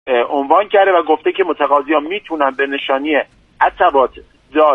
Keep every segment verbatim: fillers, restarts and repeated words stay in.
عنوان کرده و گفته که متقاضیان میتونن به نشانی اتبات دات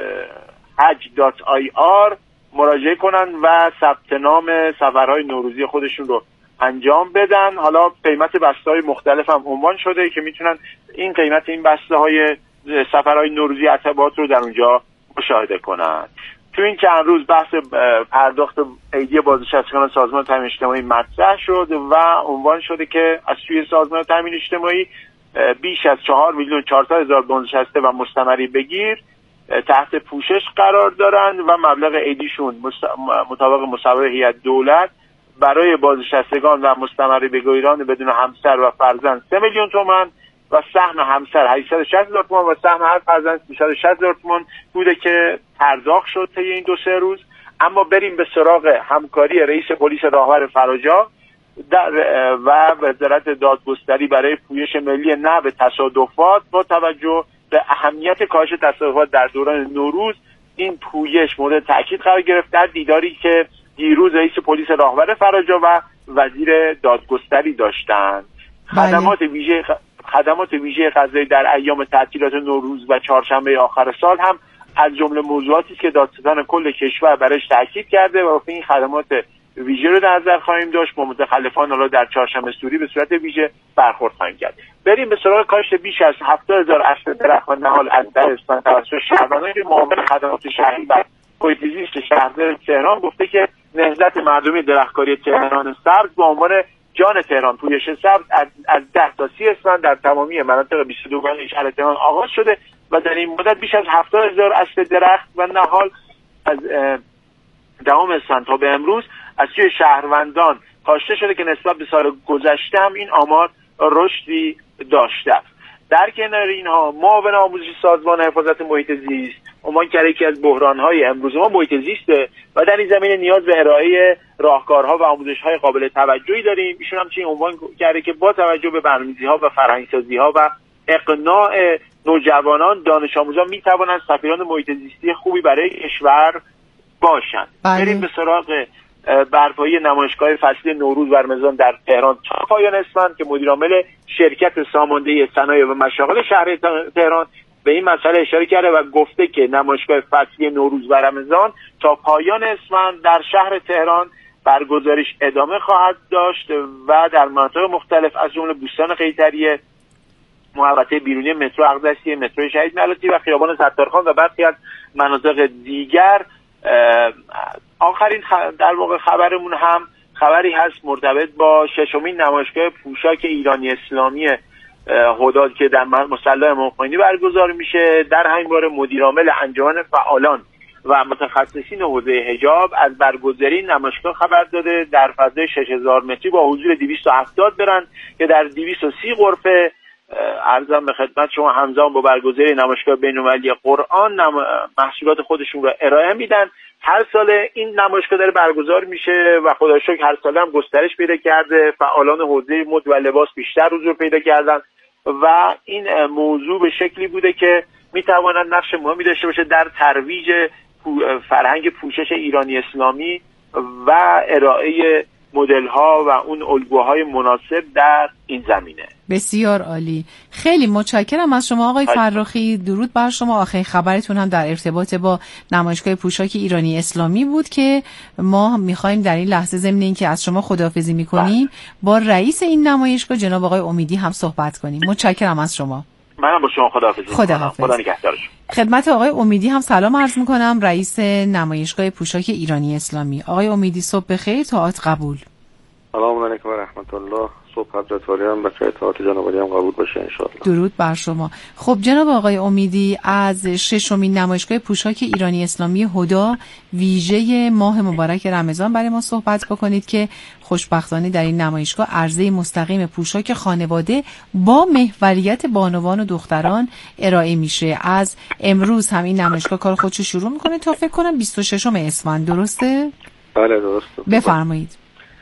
حج دات آی آر مراجعه کنن و ثبت نام سفرهای نوروزی خودشون رو انجام بدن. حالا قیمت بسته‌های مختلف هم عنوان شده که میتونن این قیمت این بسته‌های سفرهای نوروزی اتبات رو در اونجا مشاهده کنن. تو این چند روز بحث پرداخت عیدی بازنشستگان سازمان تامین اجتماعی مطرح شد و عنوان شده که از سوی سازمان تامین اجتماعی بیش از چهار میلیون چهارصد هزار بازنشسته و مستمری بگیر تحت پوشش قرار دارند و مبلغ عیدیشون مطابق مصوبه هیئت دولت برای بازنشستگان و مستمری بگیران بدون همسر و فرزند سه میلیون تومان و سهم همسر هشتصد و شصت هزار تومان و سهم هر فرزند سیصد و شصت هزار تومان بوده که پرداخت شد طی این دو سه روز. اما بریم به سراغ همکاری رئیس پلیس راهور فراجا در و وزارت دادگستری برای پویش ملی نه به تصادفات. با توجه به اهمیت کاهش تصادفات در دوران نوروز این پویش مورد تاکید قرار گرفت در دیداری که دیروز رئیس پلیس راهور فراجا و وزیر دادگستری داشتند. خدمات ویژه خدمات ویژه غذایی در ایام تعطیلات نوروز و چهارشنبه آخر سال هم از جمله موضوعاتی است که دادستان کل کشور برایش تاکید کرده و این خدمات ویژه رو در نظر خواهیم داشت. با متخلفان حالا در چهارشنبه سوری به صورت ویژه برخورد خواهیم کرد. بریم به سراغ کاهش بیش از هفتاد هزار اصل درخت و نهال از در اسفند توسط شهروندان که معاون خدمات شهری و محیط زیست شهردار تهران گفته که نهضت مردمی درختکاری تهران سبز با عنوان جان تهران پویش سبز از ده تا سی اسفند در تمامی مناطق بیست و دو گانه شهر تهران آغاز شده و در این مدت بیش از هفتاد هزار اصل درخت و نهال از دهم اسفند تا به امروز از سوی شهروندان کاشته شده که نسبت به سال گذشته هم این آمار رشدی داشته است. در کنار اینها معاون آموزشی سازمان حفاظت محیط زیست عنوان کرده که از بحران‌های امروز ما محیط زیسته و در این زمینه نیاز به ارائه راهکارها و آموزش‌های قابل توجهی داریم. ایشون همچنین عنوان کرده که با توجه به برنامه‌ریزی‌ها و فرهنگ‌سازی‌ها و اقناع نوجوانان دانش آموزان می‌توانند سفیران محیط زیستی خوبی برای کشور باشند. بریم به سراغ برپایی نمایشگاه فصلی نوروز و رمضان در تهران تا پایان اسفند که مدیر عامل شرکت ساماندهی صنایع و مشاغل شهر تهران به این مسئله اشاره کرده و گفته که نمایشگاه فصلی نوروز و رمضان تا پایان اسفند در شهر تهران برگزاریش ادامه خواهد داشت و در مناطق مختلف از جمله بوستان قیصریه، محوطه بیرونی مترو اقدسیه، مترو شهید ملاتی و خیابان ستارخان و برخی از مناطق دیگر. آخرین در واقع خبرمون هم خبری هست مرتبط با ششمین نمایشگاه پوشاک ایرانی اسلامی هدی که در مصلی امام خمینی برگزار میشه. در همین باره مدیر عامل انجمن فعالان و متخصصین حوزه حجاب از برگزاری نمایشگاه خبر داده در فضای شش هزار متری با حضور دویست و هفتاد برند که در دویست و سی غرفه عرضم به خدمت شما همزمان با برگزاری نمایشگاه بین‌المللی قرآن محصولات خودشون رو ارائه میدن. هر سال این نمایشگاه داره برگزار میشه و خدا شکر هر سال هم گسترش پیدا کرده. فعالان حوزه مد و لباس بیشتر حضور پیدا کردن و این موضوع به شکلی بوده که میتواند نقش مهمی داشته باشه در ترویج فرهنگ پوشش ایرانی اسلامی و ارائه مدل ها و اون الگوهای مناسب در این زمینه. بسیار عالی. خیلی متشکرم از شما آقای فرخی. درود بر شما. آخرین خبرتون هم در ارتباط با نمایشگاه پوشاک ایرانی اسلامی بود که ما میخوایم در این لحظه ضمن اینکه از شما خداحافظی میکنیم با رئیس این نمایشگاه جناب آقای امیدی هم صحبت کنیم. متشکرم از شما. منم با شما خداحافظی میکنم. خداحافظ. خدا نگهدارش. خدمت آقای امیدی هم سلام عرض میکنم، رئیس نمایشگاه پوشاک ایرانی اسلامی. آقای امیدی صبح بخیر، طاعت قبول. سلام علیکم و رحمت الله. صبح حضرت عالی هم بخیر، طاعت جناب عالی هم قبول باشه ان شاء الله. درود بر شما. خب جناب آقای امیدی، از ششمین نمایشگاه پوشاک ایرانی اسلامی هدی ویژه ماه مبارک رمضان برای ما صحبت بکنید که خوشبختانه در این نمایشگاه عرضه مستقیم پوشاک خانواده با محوریت بانوان و دختران ارائه میشه. از امروز هم این نمایشگاه کار خودشو شروع میکنه تا فکر کنم بیست و ششم اسفند، درسته؟ بله درسته. بفرمایید.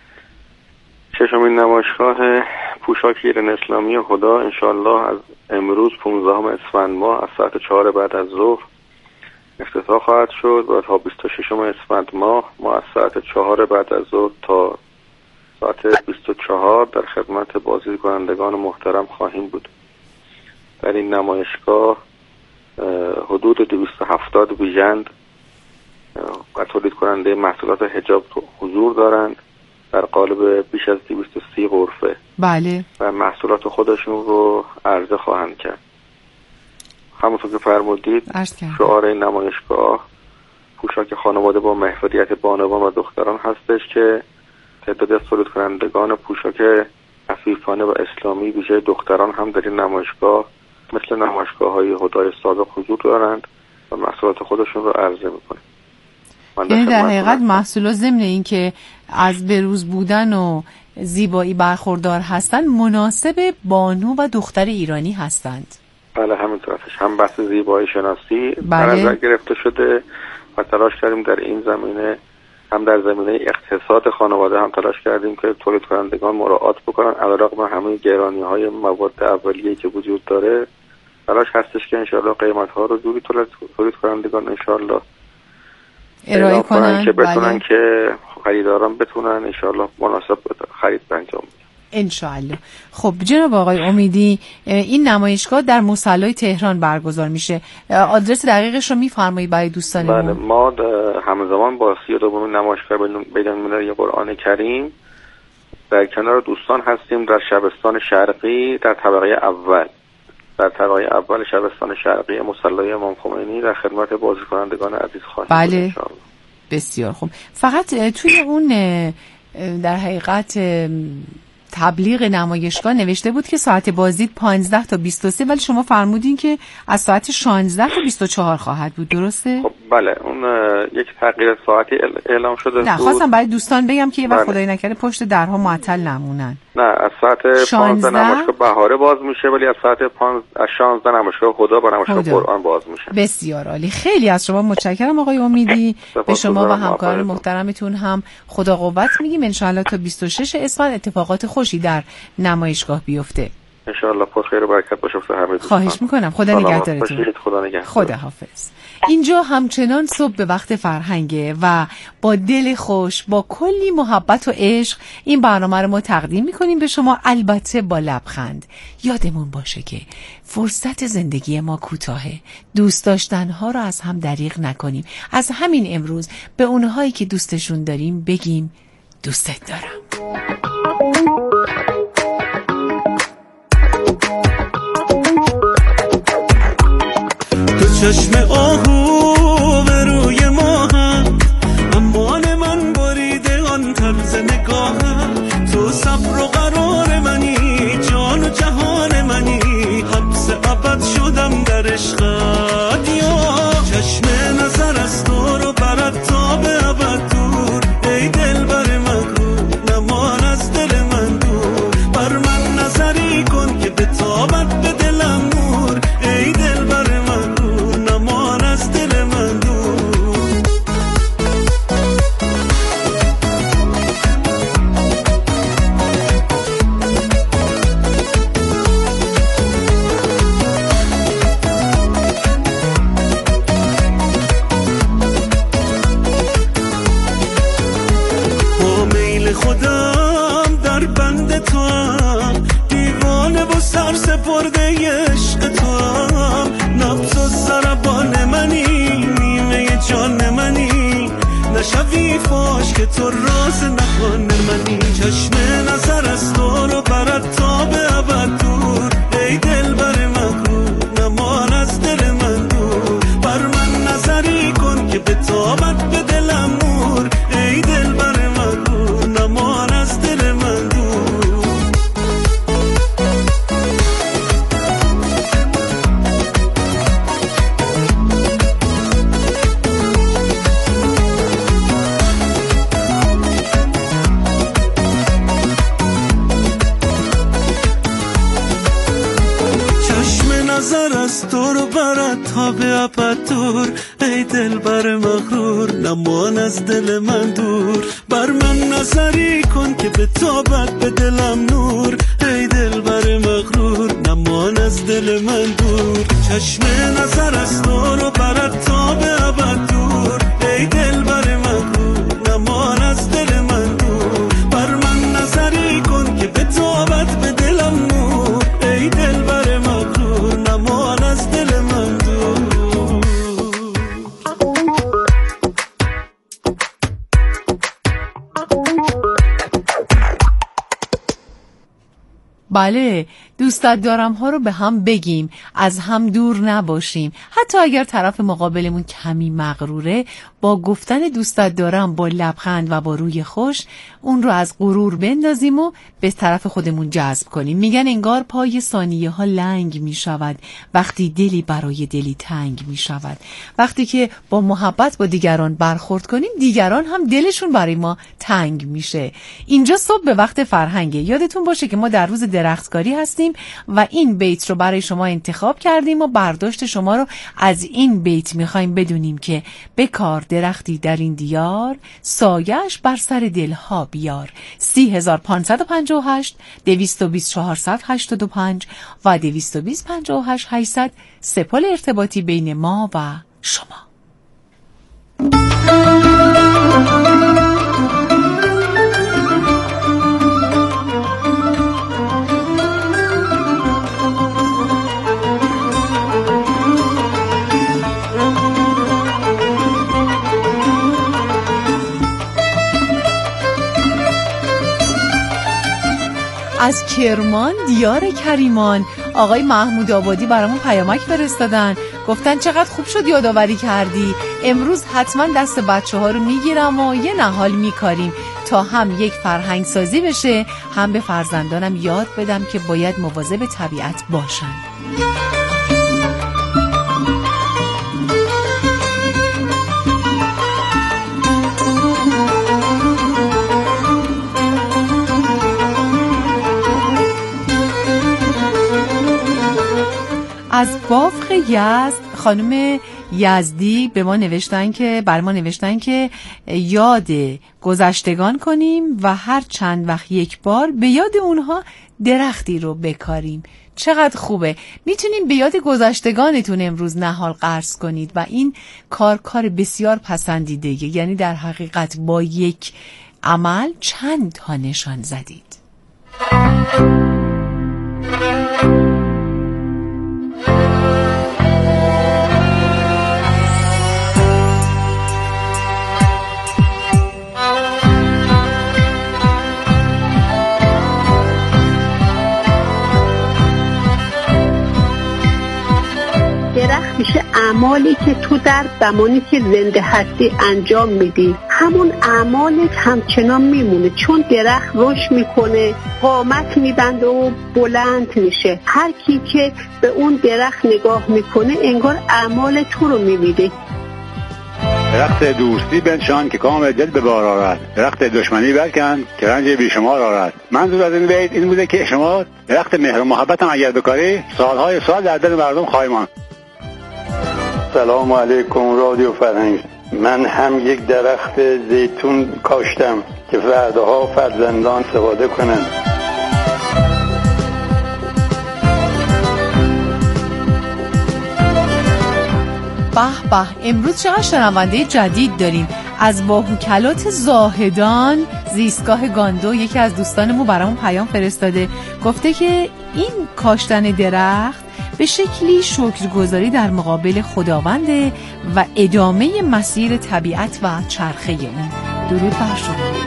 ششمین نمایشگاه پوشاک ایران اسلامی هدی انشالله از امروز پانزدهم اسفند ماه از ساعت چهار بعد از ظهر افتتاح خواهد شد و تا بیست و ششم اسفند ماه ما از ساعت چهار بعد از ظهر تا ساعت بیست و چهار در خدمت بازدیدکنندگان محترم خواهیم بود. در این نمایشگاه حدود دویست و هفتاد بیژند و تولید کننده محصولات حجاب حضور دارند در قالب بیش از دویست و سی غرفه. بله. و محصولات خودشون رو عرضه خواهند کرد. همونطور که فرمودید شعار این نمایشگاه پوشاک خانواده با محوریت بانوان و دختران هستش که تعدادی از تولید کنندگان پوشاک عفیفانه و اسلامی ویژه دختران هم در این نمایشگاه مثل نمایشگاه‌های هدای سابق حضور دارند و محصولات خودشون رو عرضه می‌کنند. یعنی در حقیقت محصولات ضمن این که از بروز بودن و زیبایی برخوردار هستند مناسب بانو و دختر ایرانی هستند. بله همینطور هستش. هم بحث زیبایی شناسی بله. در نظر گرفته شده و تلاش کردیم در این زمینه هم در زمینه اقتصاد خانواده هم تلاش کردیم که تولید کنندگان مراعات بکنن علیرغم همه گرانی‌های مواد اولیه‌ای که وجود داره. تلاش هستش که انشاءالله قیمت‌ها رو جوری تولید کنندگان انشاءالله ارائه کنن که بتونن بله. که خریداران بتونن انشاءالله مناسب خرید انجام بدن انشاءالله. خب جناب آقای امیدی، این نمایشگاه در مصلی تهران برگزار میشه. آدرس دقیقش رو میفرمایید برای دوستانمون؟ بله، ما همزمان با سی و دومین نمایشگاه بین‌المللی قرآن کریم در کنار دوستان هستیم در شبستان شرقی در طبقه اول در طبقه اول شبستان شرقی مصلی امام خمینی در خدمت بازدیدکنندگان عزیز خواهیم. بله بسیار خوب. فقط توی اون در حقیقت تبلیغ نمایشگاه نوشته بود که ساعت بازدید پانزده تا بیست و سه ولی شما فرمودین که از ساعت شانزده تا بیست و چهار خواهد بود، درسته؟ خب بله، اون یک تغییر ساعتی اعلام شده. نه خواستم برای دوستان بگم که یه وقت خدای نکرده پشت درها معطل نمونن. نه از ساعت پانزده نمایشگاه بهاره باز میشه ولی از ساعت از شانزده نمایشگاه هدا با نمایشگاه قرآن باز میشه. بسیار عالی. خیلی از شما متشکرم آقای امیدی. به شما و همکار محترمتون هم خدا قوت میگیم. ان شاءالله تا بیست و شش اسفند اتفاقات خوشی در نمایشگاه بیفته. ان شاءالله پر خیر و برکت باشه همه دوستان. خواهش میکنم. خدا نگهدارتون. خدا نگهدار. خدا حافظ. اینجا همچنان صبح به وقت فرهنگه و با دل خوش با کلی محبت و عشق این برنامه رو ما تقدیم میکنیم به شما، البته با لبخند. یادمون باشه که فرصت زندگی ما کوتاهه، دوست داشتنها رو از هم دریغ نکنیم. از همین امروز به اونهایی که دوستشون داریم بگیم دوستت دارم. چشم آهو به روی ما هم امان من بریده آن طرز نگاهم. تو صبر و قرار منی، جان و جهان منی، حبس ابد شدم در عشقت. یا چشم نظر از تو رو برد تا به ابد دور. ای دل بر مغرور نمان از دل من دور. بر من نظری کن که به تابت به دلم نور. ای دل بر مغرور نمان از دل من دور. با میل خودم در بند تو هم، دیوانه و سر سپرده عشق تو هم. نبض و ضربان منی، نیمه جان منی، نشوی فاش که تو راز نهان منی. چشم نظر از تو رو برد تا به ابد دور. ای دل بر مغرور نمان از دل من دور. بر من نظری کن که به تابت به دلم نور. ای دل بر مغرور نمان از دل من دور. نظر از تو رو برد تا به ابد دور. ای دل بر مغرور نمان از دل من دور. بر من نظری کن که به تابت به دلم نور. ای دل بر مغرور نمان از دل من دور. چشم نظر از تو رو برد تا به ابد دور. ای دل بر مغرور نمان از دل من دور. بر من نظر بله، دوستت دارم ها رو به هم بگیم، از هم دور نباشیم. حتی اگر طرف مقابلمون کمی مغروره، با گفتن دوستت دارم با لبخند و با روی خوش اون رو از غرور بندازیم و به طرف خودمون جذب کنیم. میگن انگار پای ثانیه ها لنگ می شود وقتی دلی برای دلی تنگ می شود. وقتی که با محبت با دیگران برخورد کنیم، دیگران هم دلشون برای ما تنگ میشه. اینجا صبح به وقت فرهنگه. یادتون باشه که ما در روز درختکاری هستیم و این بیت رو برای شما انتخاب کردیم و برداشت شما رو از این بیت میخوایم بدونیم که بکار درختی در این دیار، سایش بر سر دلها بیار. سی هزار پانصد و پنجاه و هشت دویست و بیست چهارصد هشتاد و پنج و دویست و بیست پنجاه و هشت هشتصد سپل ارتباطی بین ما و شما. از کرمان دیار کریمان آقای محمود آبادی برامون پیامک فرستادن، گفتن چقدر خوب شد یادآوری کردی، امروز حتما دست بچه ها رو میگیرم و یه نهال میکاریم تا هم یک فرهنگ سازی بشه، هم به فرزندانم یاد بدم که باید مواظب طبیعت باشن. از بافق یزد خانم یزدی به ما نوشتن که بر ما نوشتن که یاد گذشتگان کنیم و هر چند وقت یک بار به یاد اونها درختی رو بکاریم. چقدر خوبه، میتونین به یاد گذشتگانتون امروز نهال قرض کنید و این کار کار بسیار پسندیده، یعنی در حقیقت با یک عمل چند تا نشان زدید. درخت میشه اعمالی که تو در زمانی که زنده هستی انجام میدی، همون اعمالت همچنان میمونه، چون درخت رشد میکنه، قامت میبنده و بلند میشه. هر کی که به اون درخت نگاه میکنه انگار اعمال تو رو میبینه. درخت دوستی بنشان که کام دل به بار آرد، درخت دشمنی برکن که رنج بیشمار آرد. منظور از این بیت این بوده که شما درخت مهر و محبت هم اگر بکاری، سالهای سال در دل مردم خواهی ماند. سلام علیکم رادیو فرهنگ. من هم یک درخت زیتون کاشتم که فرداها فرزندان استفاده کنن. به به، امروز چقدر شنونده جدید داریم. از باهوکلات زاهدان زیستگاه گاندو یکی از دوستانمون برامون پیام فرستاده، گفته که این کاشتن درخت به شکلی شکرگزاری در مقابل خداونده و ادامه مسیر طبیعت و چرخه اون. درود بر شما.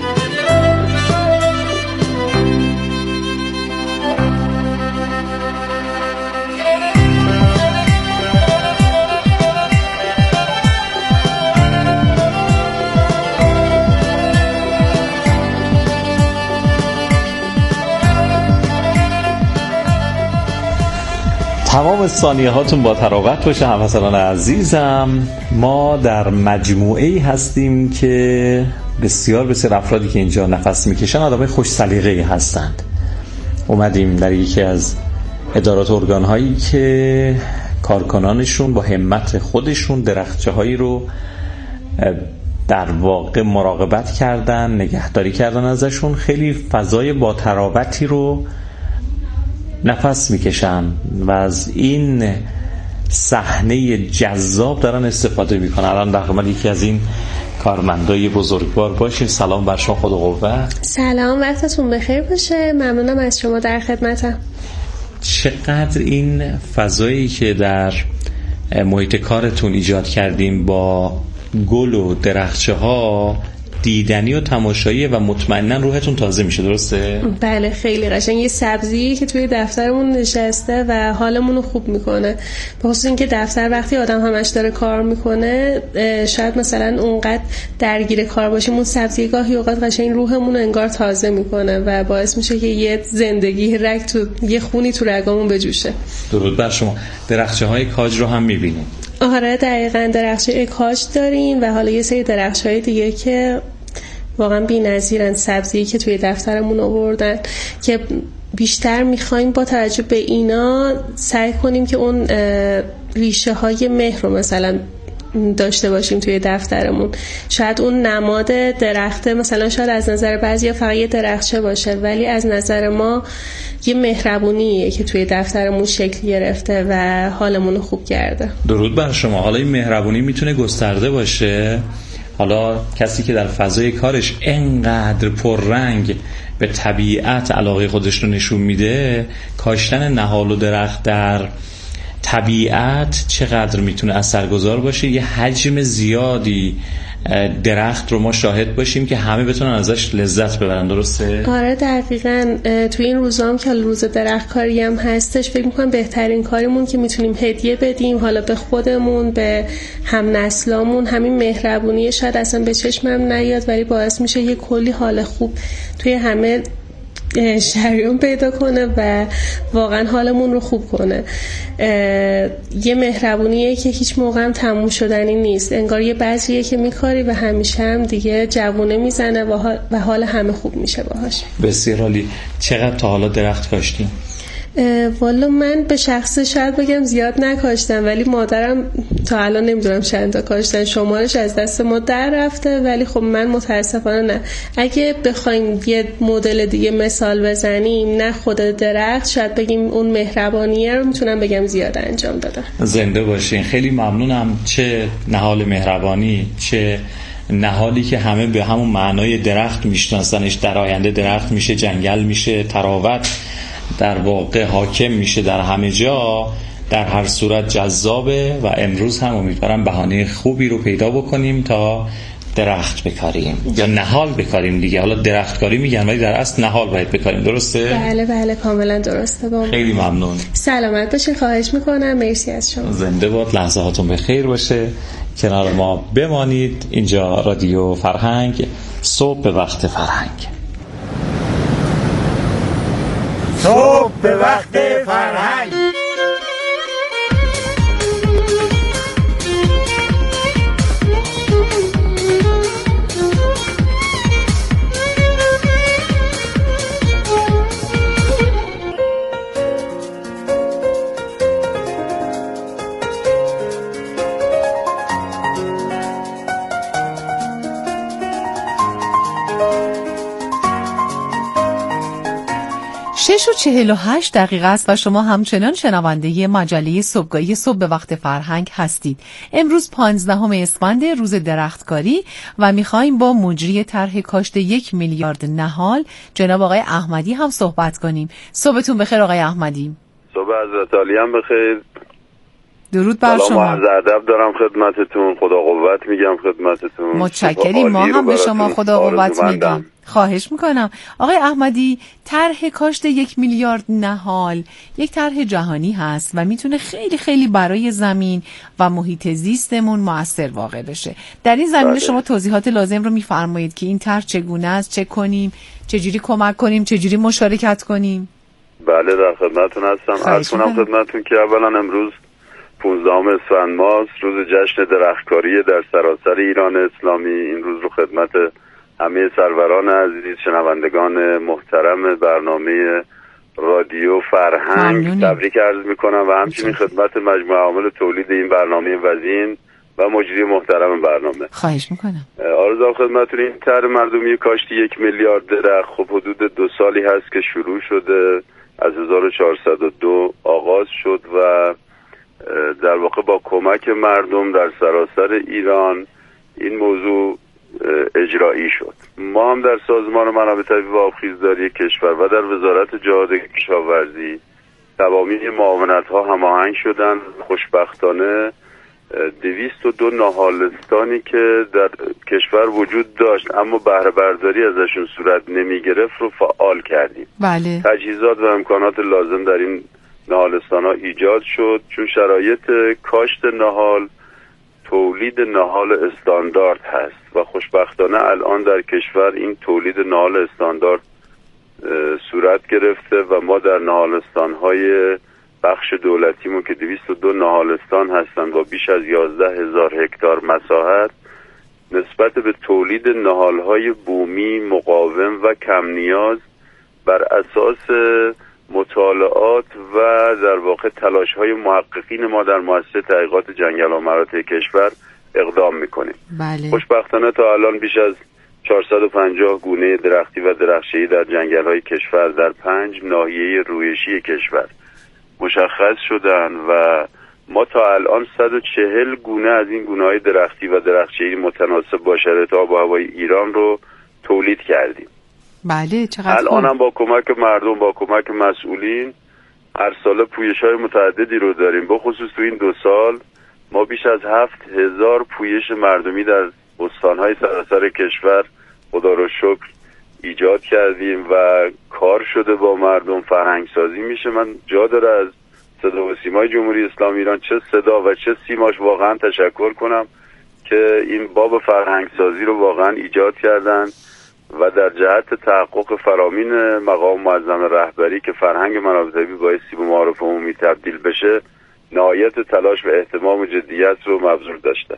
تمام ثانیه هاتون با تراوت باشه هموطنان عزیزم. ما در مجموعه‌ای هستیم که بسیار بسیار افرادی که اینجا نفس میکشن آدمای خوش سلیقه‌ای هستند. اومدیم در یکی از ادارات و ارگان‌هایی که کارکنانشون با همت خودشون درختچه‌هایی رو در واقع مراقبت کردن، نگهداری کردن ازشون، خیلی فضای با تراوتی رو نفس میکشن و از این صحنه جذاب دارن استفاده میکنن. الان در خدمت یکی از این کارمندای بزرگوار باشیم. سلام بر شما، خود و قوت. سلام، وقتتون بخیر باشه. ممنونم از شما، در خدمتم. چقدر این فضایی که در محیط کارتون ایجاد کردیم با گل و درخچه ها دیدنی و تماشایی و مطمئنا روحتون تازه میشه. درسته؟ بله خیلی قشنگ. یه سبزی که توی دفترمون نشسته و حالمون رو خوب میکنه، به خصوص اینکه دفتر وقتی آدم همش داره کار میکنه شاید مثلا اونقدر درگیر کار باشیم، اون سبزی گاهی اوقات قشنگ روحمون رو انگار تازه میکنه و باعث میشه که یه زندگی رگ تو یه خونی تو رگامون بجوشه. درود بر شما. درخچه های کاج رو هم میبینیم؟ آره دقیقاً، درخچه کاج داریم و حالا یه سری درخچه های دیگه که واقعا بی‌نظیرن، سبزی که توی دفترمون آوردن که بیشتر میخوایم با توجه به اینا سعی کنیم که اون ریشه های مهر رو مثلا داشته باشیم توی دفترمون. شاید اون نماد درخته مثلا شاید از نظر بعضیا فقط یه درخچه باشه، ولی از نظر ما یه مهربونیه که توی دفترمون شکل گرفته و حالمون رو خوب کرده. درود بر شما. حالا این مهربونی میتونه گسترده باشه. حالا کسی که در فضای کارش انقدر پررنگ به طبیعت علاقه خودش رو نشون میده، کاشتن نهال و درخت در طبیعت چقدر میتونه اثرگذار باشه. یه حجم زیادی درخت رو ما شاهد باشیم که همه بتونن ازش لذت ببرن. درسته؟ آره دقیقاً. توی این روزام که روز درخت کاری هم هستش، فکر میکنم بهترین کاریمون که میتونیم هدیه بدیم حالا به خودمون، به هم نسلامون، همین مهربونیه. شاید اصلا به چشمم نیاد ولی باعث میشه یه کلی حال خوب توی همه شریان پیدا کنه و واقعا حالمون رو خوب کنه. یه مهربونیه که هیچ موقع هم تموم شدنی نیست، انگار یه بعضیه که میکاری و همیشه هم دیگه جوونه میزنه و حال همه خوب میشه باهاش. بسیار عالی. چقدر تا حالا درخت کاشتین؟ والا من به شخصه شاید بگم زیاد نکاشتم، ولی مادرم تا الان نمیدونم چند تا کاشتن، شمارش از دست ما در رفته، ولی خب من متاسفانه نه. اگه بخوایم یه مدل دیگه مثال بزنیم، نه خود درخت، شاید بگیم اون مهربانیه رو میتونم بگم زیاد انجام دادم. زنده باشین. خیلی ممنونم. چه نهال مهربانی، چه نهالی که همه به همون معنای درخت میشناسنش. در آینده درخت میشه جنگل، میشه تراوت، در واقع حاکم میشه در همه جا. در هر صورت جذابه و امروز هم امیدوارم بهانه خوبی رو پیدا بکنیم تا درخت بکاریم یا نهال بکاریم دیگه. حالا درختکاری میگن ولی در اصل نهال باید بکاریم. درسته؟ بله بله کاملا درسته. با خیلی ممنون. سلامت باشین. خواهش میکنم. مرسی از شما. زنده باد. لحظه هاتون بخیر باشه. کنار ما بمانید. اینجا رادیو فرهنگ، صبح به وقت فرهنگ. صبح به وقت فرهنگ. شش و چهل و هشت دقیقه است و شما همچنان شنونده مجله صبحگاهی صبح به وقت فرهنگ هستید. امروز پانزدهم اسفند، روز درختکاری، و میخوایم با مجری طرح کاشت یک میلیارد نهال جناب آقای احمدی هم صحبت کنیم. صبحتون بخیر آقای احمدی. صبح حضرت عالی هم بخیر. درود بر شما. سلام و عرض ادب دارم خدمتتون. خدا قوت میگم خدمتتون. متشکریم. ما هم به شما خدا قوت میگم. خواهش میکنم. آقای احمدی، طرح کاشت یک میلیارد نهال یک طرح جهانی هست و میتونه خیلی خیلی برای زمین و محیط زیستمون مؤثر واقع بشه. در این زمینه شما توضیحات لازم رو میفرمایید که این طرح چگونه است، چه کنیم، چجوری کمک کنیم، چجوری مشارکت کنیم؟ بله در خدمتتون هستم. عرض کنم خدمتتون که اولا امروز پانزدهم اسفند ماست، روز جشن درختکاری در سراسر ایران اسلامی. این روز رو خدمت همه سروران عزیز، شنوندگان محترم برنامه رادیو فرهنگ تبریک عرض میکنم و همچنین خدمت مجموعه عامل تولید این برنامه وزین و مجری محترم برنامه. خواهش میکنم. آرزوام خدمتتون این طرح مردمی کاشت یک میلیارد درخت خب حدود دو سالی هست که شروع شده، از هزار و چهارصد و دو آغاز شد و در واقع با کمک مردم در سراسر ایران این موضوع اجرایی شد. ما هم در سازمان منابع طبیعی و آبخیزداری کشور و در وزارت جهاد کشاورزی تمامی معاونت‌ها هماهنگ شدن. خوشبختانه دویست و دو ناهالستانی که در کشور وجود داشت اما بهره برداری ازشون صورت نمی گرفت رو فعال کردیم. بله. تجهیزات و امکانات لازم در این ناهالستان ها ایجاد شد، چون شرایط کاشت نهال تولید نهال استاندارد هست و خوشبختانه الان در کشور این تولید نهال استاندارد صورت گرفته و ما در نهالستان های بخش دولتیمون که دویست و دو نهالستان هستند با بیش از یازده هزار هکتار مساحت نسبت به تولید نهالهای بومی مقاوم و کم نیاز بر اساس مطالعات و در واقع تلاش‌های محققین ما در مؤسسه تحقیقات جنگل و مراتع کشور اقدام می‌کنیم. بله. خوشبختانه تا الان بیش از چهارصد و پنجاه گونه درختی و درخشه‌ای در جنگل‌های کشور در پنج ناحیه رویشی کشور مشخص شدن و ما تا الان صد و چهل گونه از این گونه‌های درختی و درخشه‌ای متناسب با شرایط آب و هوای ایران رو تولید کردیم. بله چقدر الان هم با کمک مردم، با کمک مسئولین هر ساله پویش‌های متعددی رو داریم. به خصوص تو این دو سال ما بیش از هفت هزار پویش مردمی در استان‌های سراسر کشور خدا رو شکر ایجاد کردیم و کار شده با مردم، فرهنگ سازی میشه. من جا داره از صدا و سیمای جمهوری اسلامی ایران چه صدا و چه سیماش واقعا تشکر کنم که این باب فرهنگ سازی رو واقعا ایجاد کردن و در جهت تحقق فرامین مقام معظم رهبری که فرهنگ منابع طبیعی بایستی به معارف عمومی تبدیل بشه نهایت تلاش و اهتمام و جدیت رو مبذول داشته.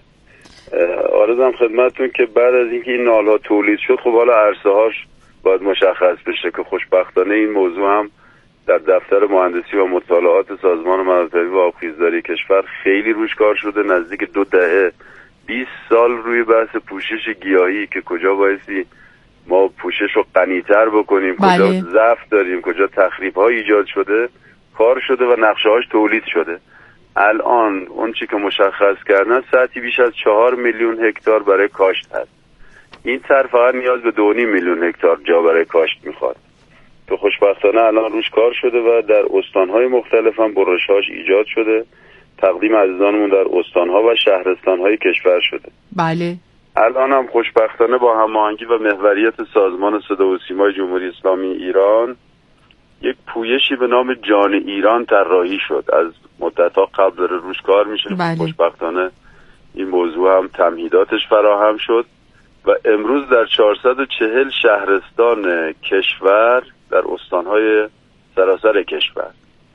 عرضم خدمتتون که بعد از اینکه این نال‌ها تولید شد خب حالا عرصه هاش باید مشخص بشه که خوشبختانه این موضوع هم در دفتر مهندسی و مطالعات سازمان منابع طبیعی و آبخیزداری کشور خیلی روش کار شده. نزدیک دو دهه بیست سال روی بحث پوشش گیاهی که کجا بایستی ما پوشش رو غنی‌تر بکنیم، بله. کجا ضعف داریم، کجا تخریب‌ها ایجاد شده کار شده و نقشه‌هاش تولید شده. الان اون چی که مشخص کردن سطحی بیش از چهار میلیون هکتار برای کاشت هست. این طرف فقط نیاز به دو نیم میلیون هکتار جا برای کاشت میخواد. تو خوشبختانه الان روش کار شده و در استان‌های مختلف هم برش‌هاش ایجاد شده. تقدیم عزیزانمون در استان‌ها و شهرستان‌های کشور شده. بله. الان هم خوشبختانه با هماهنگی و محوریت سازمان صدا و سیمای جمهوری اسلامی ایران یک پویشی به نام جان ایران طراحی شد. از مدت‌ها قبل داره روش کار میشه. بله. خوشبختانه این موضوع هم تمهیداتش فراهم شد و امروز در چهارصد و چهل شهرستان کشور در استان‌های سراسر کشور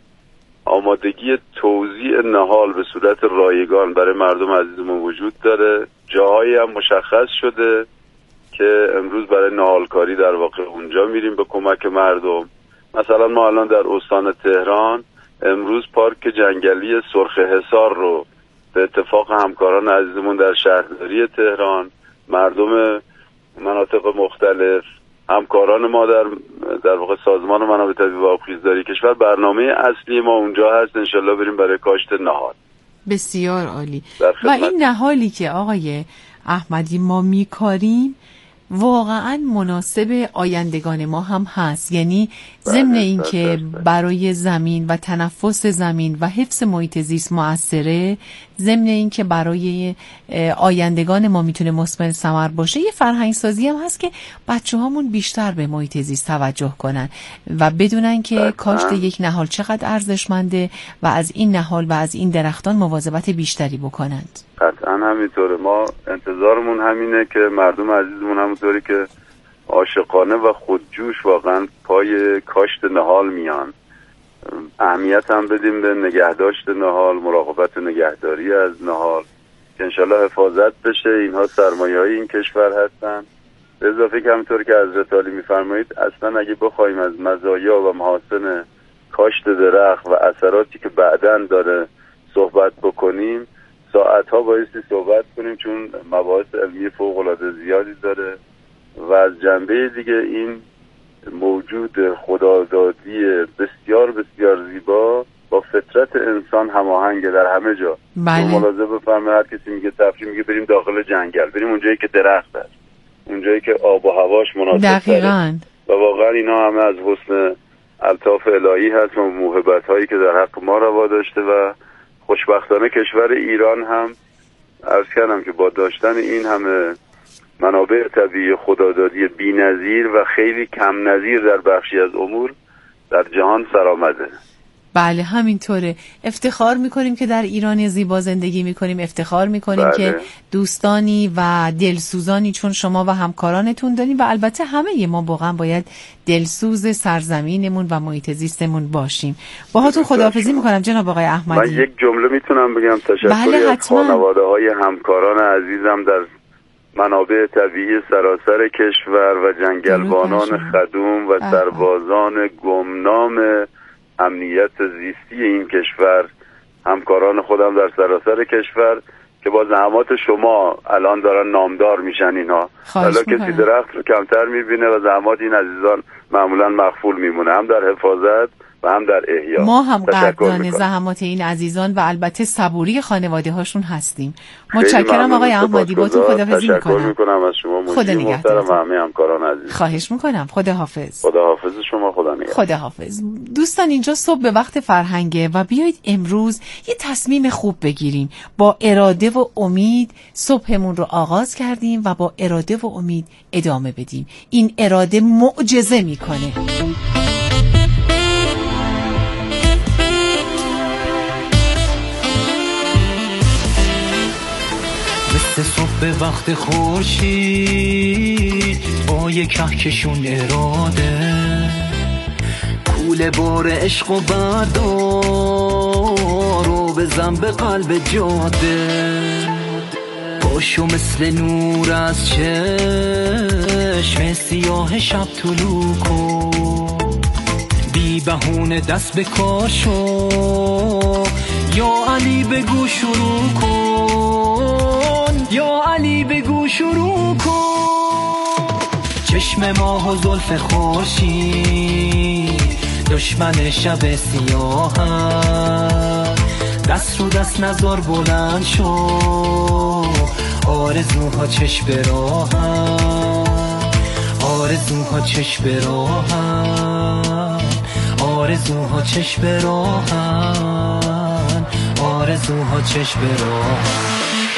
آمادگی توزیع نهال به صورت رایگان برای مردم عزیزمون وجود داره. جاهایی هم مشخص شده که امروز برای نهالکاری در واقع اونجا میریم به کمک مردم. مثلا ما الان در استان تهران امروز پارک جنگلی سرخ حصار رو به اتفاق همکاران عزیزمون در شهرداری تهران، مردم مناطق مختلف، همکاران ما در در واقع سازمان منابع طبیعی و آبخیزداری کشور برنامه اصلی ما اونجا هست انشالله بریم برای کاشت نهال. بسیار عالی. و این نهالی که آقای احمدی ما میکاریم واقعا مناسب آیندگان ما هم هست، یعنی ضمن این که برای زمین و تنفس زمین و حفظ محیط زیست مؤثره، ضمن این که برای آیندگان ما میتونه مثمر ثمر باشه، یه فرهنگ سازی هم هست که بچه هامون بیشتر به محیط زیست توجه کنن و بدونن که کاشت یک نهال چقدر ارزشمنده و از این نهال و از این درختان مواظبت بیشتری بکنند. قطعا همینطوره. ما انتظارمون همینه که مردم عزیزمون همونطوری که عاشقانه و خودجوش واقعا پای کاشت نهال میان اهمیت هم بدیم به نگهداشت نهال، مراقبت نگهداری از نهال که انشالله حفاظت بشه. اینها سرمایه های این کشور هستن. به اضافه که همونطور که حضرت عالی میفرمایید اصلا اگه بخوایم از مزایا و محاسن کاشت درخت و اثراتی که بعداً داره صحبت بکنیم ساعتها بایستی صحبت کنیم چون مباحث علمی فوق‌العاده زیادی داره و از جنبه دیگه این موجود خدادادی بسیار بسیار زیبا با فطرت انسان هماهنگه در همه جا. بله. ملاحظه بفرمایید هر کسی میگه تفریح میگه بریم داخل جنگل، بریم اونجایی که درخت هست، اونجایی که آب و هواش مناسب دقیقاً و واقعا اینا همه از حسن الطاف الهی هست و موهبت هایی که در حق ما روا داشته و خوشبختانه کشور ایران هم عرض کردم که با داشتن این همه منابع طبیعی خدادادی بی‌نظیر و خیلی کم نظیر در بخشی از امور در جهان سرآمده. بله همینطوره. افتخار میکنیم که در ایران زیبا زندگی میکنیم، افتخار میکنیم بله. که دوستانی و دلسوزانی چون شما و همکارانتون داریم و البته همه ما واقعا باید دلسوز سرزمینمون و محیط زیستمون باشیم. باهاتون خداحافظی میکنم جناب آقای احمدی. من یک جمله میتونم بگم؟ تشکر بله از خانواده های همکاران عزیزم در منابع طبیعی سراسر کشور و جنگلبانان خدوم و سربازان گمنام امنیت زیستی این کشور، همکاران خودم در سراسر کشور که با زحمات شما الان دارن نامدار میشن اینا. حالا کسی درخت رو کمتر میبینه و زحمات این عزیزان معمولا مغفول میمونه، هم در حفاظت و هم در احیا. ما هم قدردان زحمات این عزیزان و البته صبوری خانواده هاشون هستیم. متشکرم آقای احمدی، با تو خداحافظی میکنم. تشکر میکنم از شما خدا نگهدارتون و همه همکاران عزیز. خواهش میکنم. خداحافظ. خداحافظ شما. خدا نگهدار. خداحافظ. دوستان اینجا صبح به وقت فرهنگه و بیایید امروز یه تصمیم خوب بگیریم. با اراده و امید صبحمون رو آغاز کردیم و با اراده و امید ادامه بدیم. این اراده معجزه میکنه. مثل صبح وقت خورشید با یک کهکشون اراده، کوله بار عشق و بردار رو بزن به قلب جاده. باشو مثل نور از چشم سیاه شب طلوع کن، بی بهونه دست به کار شو، یا علی بگو شروع کن، یا علی بگو شروع کن. چشم ماه و زلف خورشید دشمن شب سیاهم، دست رو دست نزار بلند شو، آرزوها چشم به راهم، آرزوها چشم به راهم، آرزوها چشم به راهم، آرزوها چشم به راهم.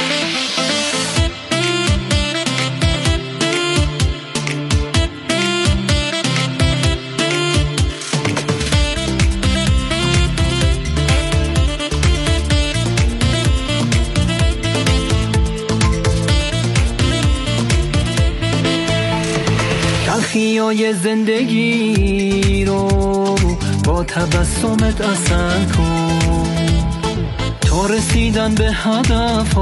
تلخیای زندگی رو با تبسمت اصل کن، تا رسیدن به هدف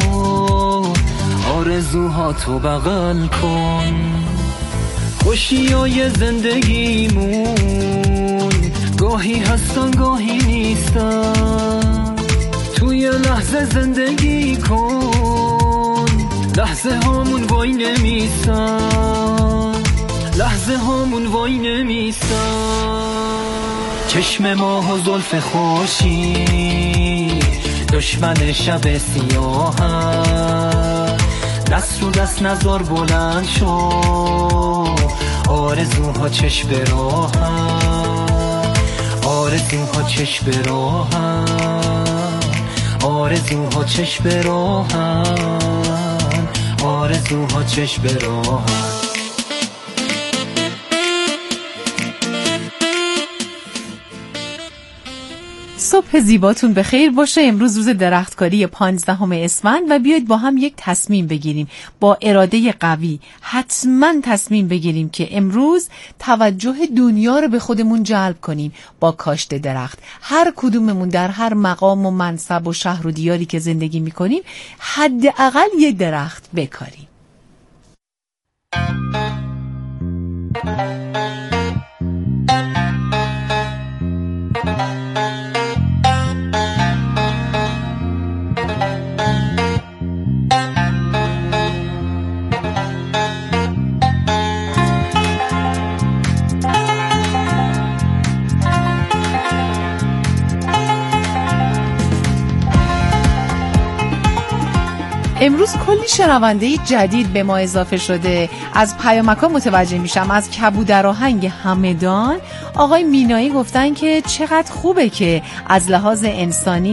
آرزوها تو بغل کن. خوشیای زندگیمون گاهی هستن گاهی نیستن، توی لحظه زندگی کن، لحظه هامون وای نمیستن، لحظه هامون وای نمیستن. چشم ماه و زلف خورشید دشمن شب سیاهم، دست رو دست نزار بلند شو، آرزوها چشم به راهم، آرزوها چشم به راهم، آرزوها چشم به راهم، آرزوها چشم به راهم. صبح زیباتون به خیر باشه. امروز روز درختکاری پانزدهم اسفند و بیایید با هم یک تصمیم بگیریم. با اراده قوی حتما تصمیم بگیریم که امروز توجه دنیا رو به خودمون جلب کنیم با کاشت درخت. هر کدوممون در هر مقام و منصب و شهر و دیاری که زندگی میکنیم حداقل یه درخت بکاریم. امروز کلی شنونده جدید به ما اضافه شده. از پیامک‌ها متوجه میشم. از کبودرآهنگ همدان آقای مینایی گفتن که چقدر خوبه که از لحاظ انسانی